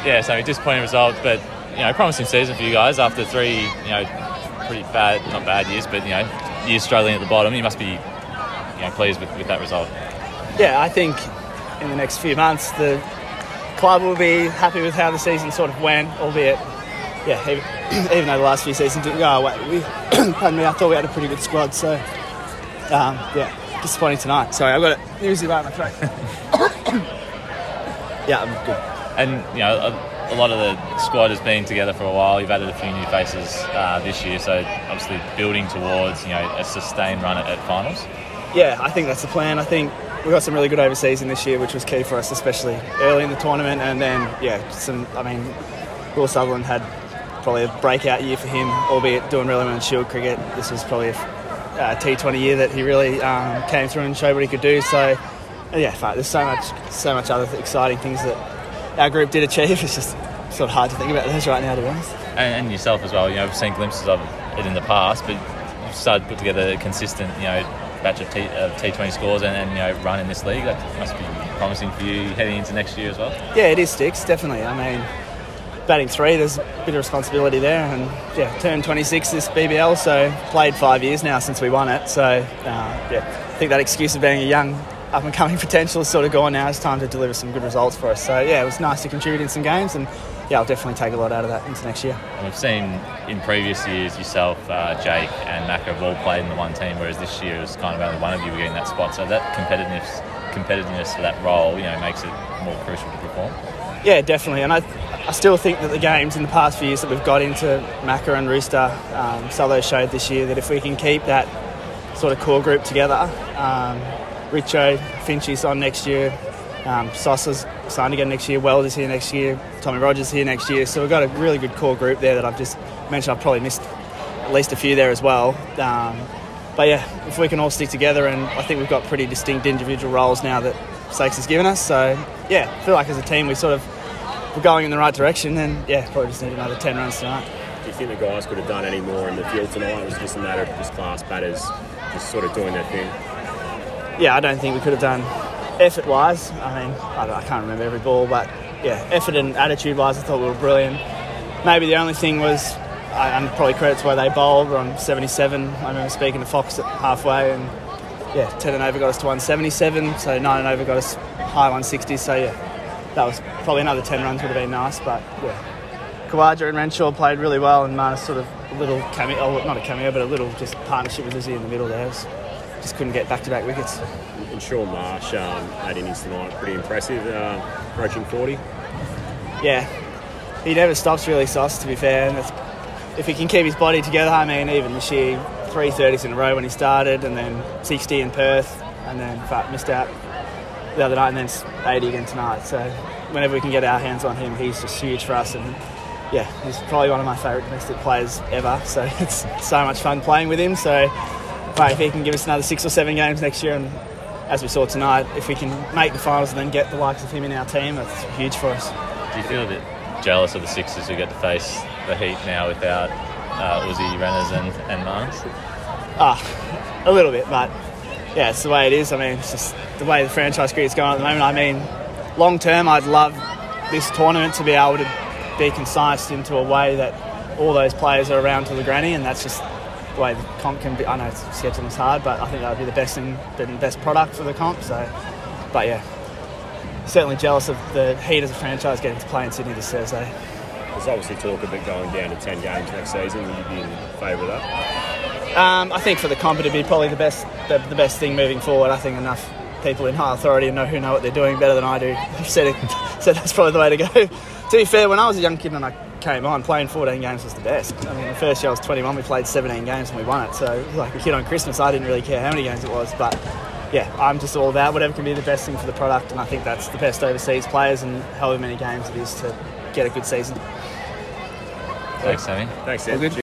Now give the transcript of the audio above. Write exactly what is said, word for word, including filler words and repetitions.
yeah, so a disappointing result, but you know, promising season for you guys after three, you know, pretty bad, not bad years, but you know, years struggling at the bottom. You must be, you know, pleased with, with that result. Yeah, I think in the next few months the club will be happy with how the season sort of went, albeit, yeah, even, even though the last few seasons didn't go away, we, pardon me, I thought we had a pretty good squad. So, um, yeah, disappointing tonight. Sorry, I've got a newsy right in my throat. Yeah, I'm good. And you know, a, a lot of the squad has been together for a while. You've added a few new faces uh, this year, so obviously building towards, you know, a sustained run at, at finals. Yeah, I think that's the plan. I think we got some really good overseas in this year, which was key for us, especially early in the tournament. And then, yeah, some. I mean, Will Sutherland had probably a breakout year for him, albeit doing really well in Shield cricket. This was probably a uh, T twenty year that he really um, came through and showed what he could do. So, yeah, there's so much, so much other exciting things that our group did achieve. It's just sort of hard to think about those right now, to be honest. And, and yourself as well. You know, we've seen glimpses of it in the past, but you've started to put together a consistent, you know, batch of T, uh, T twenty scores and, and you know, run in this league. That must be promising for you heading into next year as well. Yeah, it is, Sticks, definitely. I mean, batting three, there's a bit of responsibility there, and yeah, turned twenty-six this B B L, so played five years now since we won it. So uh, yeah, I think that excuse of being a young up and coming potential is sort of gone now. It's time to deliver some good results for us. So yeah, it was nice to contribute in some games, and yeah, I'll definitely take a lot out of that into next year. And we've seen in previous years yourself, uh, Jake and Macca have all played in the one team, whereas this year it was kind of only one of you were getting that spot. So that competitiveness, competitiveness for that role, you know, makes it more crucial to perform. Yeah, definitely. And I, I still think that the games in the past few years that we've got into Macca and Rooster, um, Solo showed this year that if we can keep that sort of core group together, um, Richo, Finchie's on next year, um, Saucer's signed again next year, Welder's here next year, Tommy Rogers here next year. So we've got a really good core group there that I've just mentioned. I've probably missed at least a few there as well. Um, but yeah, if we can all stick together, and I think we've got pretty distinct individual roles now that Sakes has given us. So yeah, I feel like as a team we sort of we're going in the right direction, and yeah, probably just need another ten runs tonight. Do you think the guys could have done any more in the field tonight? It was just a matter of just class batters just sort of doing their thing. Yeah, I don't think we could have done effort-wise. I mean, I, don't, I can't remember every ball, but yeah, effort and attitude-wise, I thought we were brilliant. Maybe the only thing was, and probably credit to where they bowled, we're on seventy-seven. I remember speaking to Fox at halfway, and yeah, ten and over got us to one seventy-seven, so nine and over got us high one sixty. So yeah, that was probably another ten runs would have been nice, but yeah. Khawaja and Renshaw played really well, and Marnus sort of a little cameo, oh, not a cameo, but a little just partnership with Lizzie in the middle there. Was, just couldn't get back-to-back wickets. And Sean Marsh um, had innings tonight, pretty impressive, uh, approaching forty. Yeah, he never stops really, Sauce, to be fair. And if he can keep his body together, I mean, even this year, three thirties in a row when he started, and then sixty in Perth, and then in fact missed out the other night, and then eighty again tonight. So whenever we can get our hands on him, he's just huge for us. And yeah, he's probably one of my favourite domestic players ever. So it's so much fun playing with him. So if he can give us another six or seven games next year, and as we saw tonight, if we can make the finals and then get the likes of him in our team, that's huge for us. Do you feel a bit jealous of the Sixers who get to face the Heat now without uh, Uzi, Renners and, and Marnus? Ah, a little bit, but yeah, it's the way it is. I mean, it's just the way the franchise cricket's going at the moment. I mean, long term, I'd love this tournament to be able to be concised into a way that all those players are around to the granny, and that's just the way the comp can be. I know scheduling's hard, but I think that would be the best thing, the best product for the comp. So, but yeah, certainly jealous of the Heat as a franchise getting to play in Sydney this Thursday. There's obviously talk of it going down to ten games next season. Would you be in favour of that? Um, I think for the comp it'd be probably the best, the, the best thing moving forward. I think enough people in high authority know who know what they're doing better than I do. I've said it, so that's probably the way to go. To be fair, when I was a young kid and I came on, playing fourteen games was the best. I mean, the first year I was twenty-one, we played seventeen games and we won it. So, like a kid on Christmas, I didn't really care how many games it was. But, yeah, I'm just all about whatever can be the best thing for the product, and I think that's the best overseas players and however many games it is to get a good season. Thanks, Sammy. Thanks, Sam.